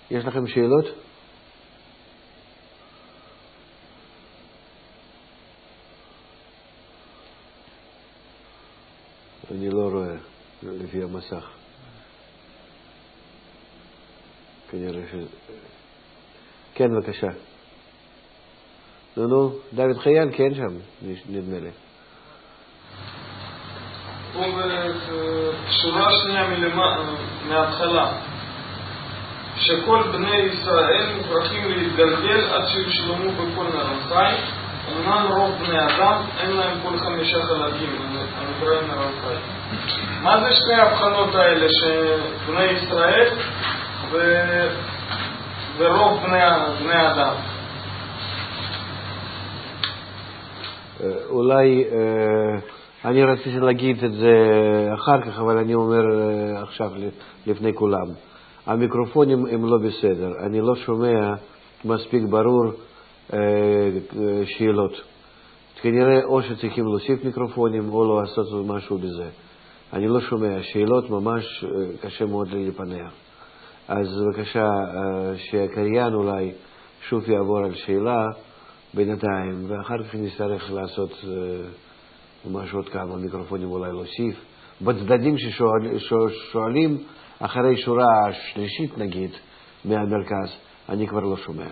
יש לכם שאלות? אני לא רואה לפי המסך. כנראה ש... כן, בבקשה. נו, דוד חייל, כן שם, נדמה לי. הוא בשורה שנייה מההתחלה, שכל בני ישראל מוכרחים להתגלגל עד שיושלמו בכל נהר חי. אמנם רוב בני אדם אין להם כל 5 חלקים, הנקראים נהר חי. מה זה שתי ההבחנות האלה, שבני ישראל ורוב בני אדם? אולי אני רציתי להגיד את זה אחר כך, אבל אני אומר עכשיו לפני כולם. המיקרופונים הם לא בסדר, אני לא שומע מספיק ברור שאלות. כנראה או שצריכים להוסיף מיקרופונים או לא לעשות משהו בזה. אני לא שומע שאלות, ממש קשה מאוד לי לפנח. אז בבקשה שהקריין אולי שוב יעבור על שאלה בינתיים, ואחר כך נצטרך לעשות ממש עוד כמה מיקרופונים אולי להוסיף. בצדדים ששואלים אחרי שורה שלישית נגיד מהמרכז, אני כבר לא שומע.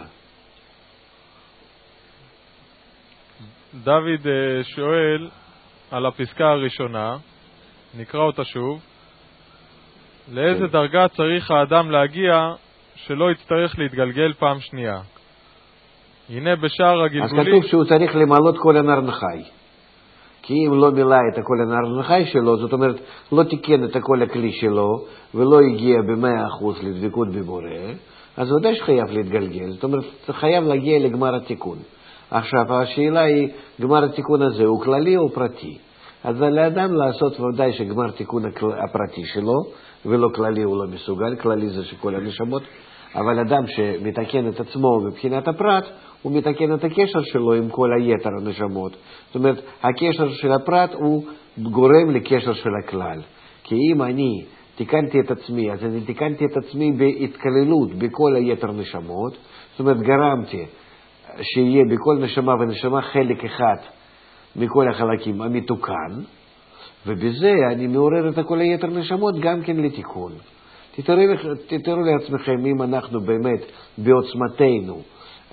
דוד שואל על הפסקה הראשונה, נקרא אותה שוב. לאיזה דרגה צריך האדם להגיע שלא יצטרך להתגלגל פעם שנייה? הנה בשאר הגלגולים... אז כתוב שהוא צריך למלות כל הנהר חי. כי אם לא מילא את כל הנהר חי שלו, זאת אומרת, לא תיקן את כל הכלי שלו, ולא הגיע ב100% לדבקות בבורא, אז ודאי שחייב להתגלגל. זאת אומרת, חייב להגיע לגמר התיקון. עכשיו, השאלה היא, גמר התיקון הזה הוא כללי או פרטי? אז לאדם לעשות ודאי שגמר תיקון הפרטי שלו, ולא כללי הוא לא מסוגל, כללי זה שכל הנשמות, אבל אדם שמתקן את עצמו מבחינת הפרט, הוא מתקן את הקשר שלו עם כל היתר הנשמות. זאת אומרת, הקשר של הפרט הוא גורם לקשר של הכלל. כי אם אני תיקנתי את עצמי, אז אני תיקנתי את עצמי בהתכללות בכל היתר נשמות, זאת אומרת, גרמתי שיהיה בכל נשמה ונשמה חלק אחד מכל החלקים המתוקן, ובזה אני מעורר את כל היתר נשמות גם כן לתיקון. תתארו לעצמכם, אם אנחנו באמת בעוצמתנו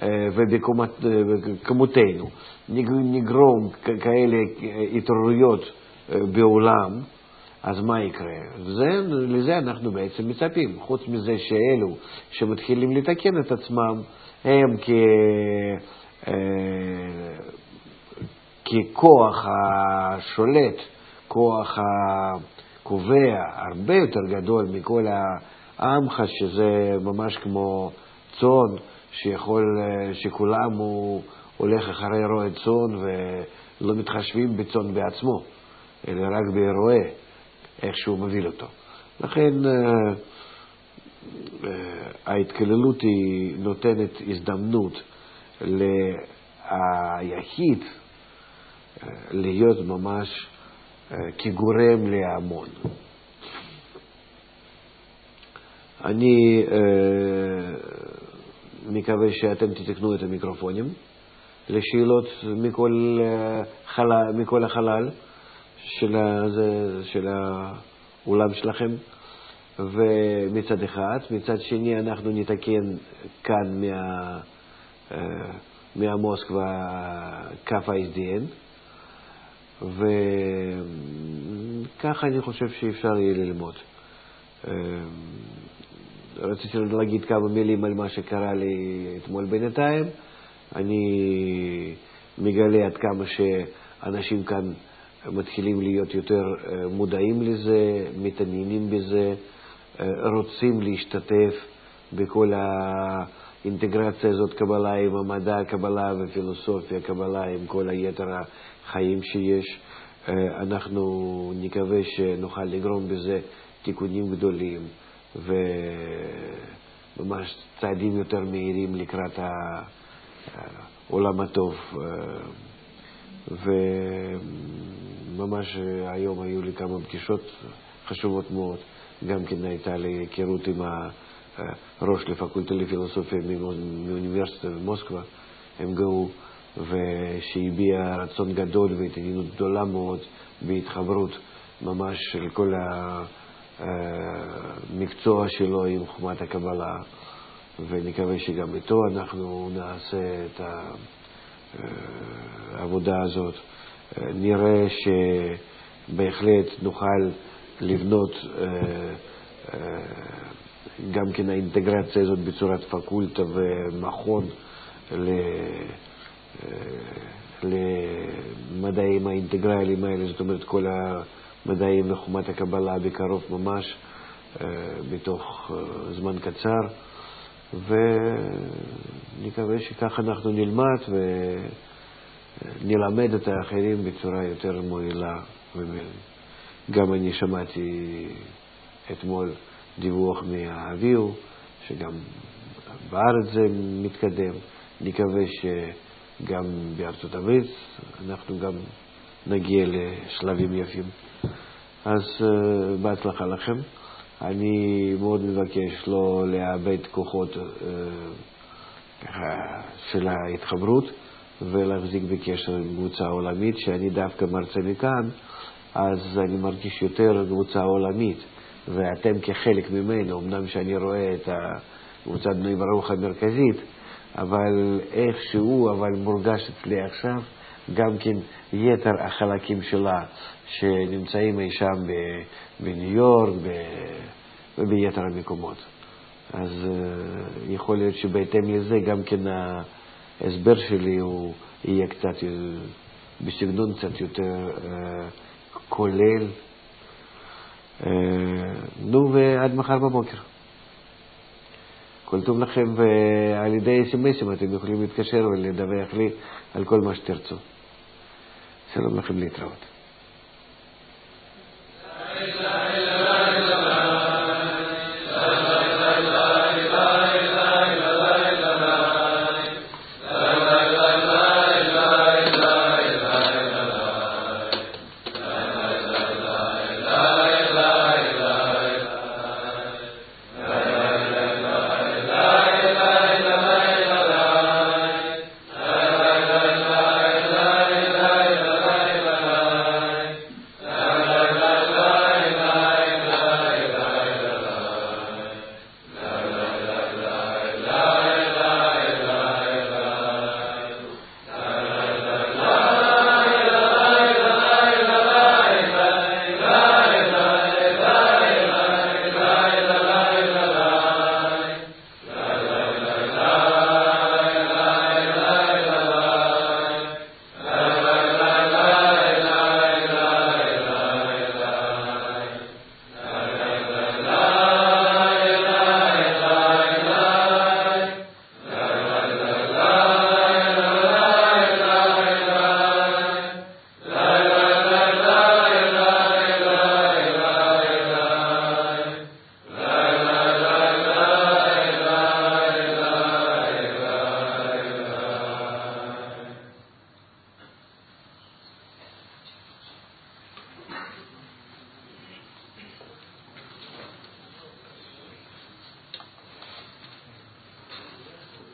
ובכמותנו נגרום כאלה התעוררויות בעולם, אז מה יקרה? לזה אנחנו בעצם מצפים. חוץ מזה שאלו שמתחילים לתקן את עצמם, הם ככוח השולט, כוח הקובע, הרבה יותר גדול מכל העמך, שזה ממש כמו צאן, שכולם הוא הולך אחרי רועה צאן ולא מתחשבים בצאן בעצמו, אלא רק ברועה, איך שהוא מוביל אותו. לכן ההתכללות היא נותנת הזדמנות ליחיד להיות ממש כגורם להמון. אני מקווה שאתם תתקנו את המיקרופונים לשאלות מכל החלל של האולם שלכם, ומצד אחד. מצד שני אנחנו נתקן כאן מהמוסקבה קף ה-SDN, וככה אני חושב שאפשר יהיה ללמוד. רציתי להגיד כמה מילים על מה שקרה לי אתמול בינתיים. אני מגלה עד כמה שאנשים כאן מתחילים להיות יותר מודעים לזה, מתעניינים בזה, רוצים להשתתף בכל האינטגרציה הזאת, קבלה עם המדע, קבלה ופילוסופיה, קבלה עם כל היתר החיים שיש. אנחנו נקווה שנוכל לגרום בזה תיקונים גדולים וממש צעדים יותר מהירים לקראת העולם הטוב. וממש היום היו לי כמה פגישות חשובות מאוד. גם כן הייתה לי היכרות עם ראש לפקולטה לפילוסופיה מאוניברסיטת מוסקבה, MGU, ושהביע רצון גדול והתעניינות גדולה מאוד בהתחברות ממש של כל המקצוע שלו עם חוכמת הקבלה, ונקווה שגם איתו אנחנו נעשה את העבודה הזאת. נראה שבהחלט נוכל לבנות גם כן האינטגרציה הזאת בצורת פקולטה ומכון למדעים האינטגרליים האלה, זאת אומרת כל המדעים לחוכמת הקבלה בקרוב ממש, בתוך זמן קצר, ונקווה שכך אנחנו נלמד ונלמד את האחרים בצורה יותר מועילה. גם אני שמעתי אתמול דיווח מהאביו שגם בארץ זה מתקדם, נקווה שגם בארצות הברית אנחנו גם נגיע לשלבים יפים. אז בהצלחה לכם. אני מאוד מבקש לא לאבד כוחות של ההתחברות ולהחזיק בקשר עם קבוצה עולמית, שאני דווקא מרצה מכאן, אז אני מרגיש יותר קבוצה עולמית, ואתם כחלק ממנו, אמנם שאני רואה את קבוצת בני ברוך המרכזית, אבל איכשהו, אבל מורגש אצלי עכשיו גם כן יתר החלקים שלה שנמצאים אי שם בניו יורק וביתר המקומות. אז יכול להיות שבהתאם לזה גם כן ההסבר שלי הוא יהיה קצת בסגנון קצת יותר כולל. נו, ועד מחר בבוקר. כל טוב לכם, ועל ידי SMS אתם יכולים להתקשר ולדווח לי על כל מה שתרצו. שלום לכם, להתראות.